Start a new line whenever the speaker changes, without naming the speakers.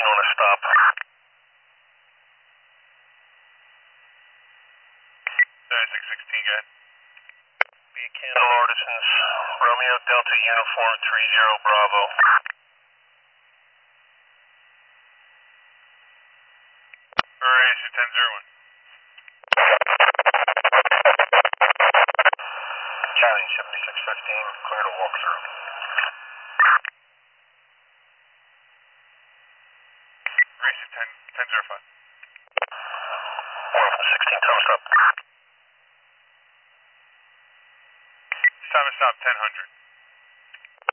on a stop.
3616, go ahead.
Be Candle Artisans, Romeo Delta Uniform 30 Bravo.
Variation 1001.
Charlie 7615, clear to walk through.
Variation 1005.
16 toast up.
Time to stop 1000.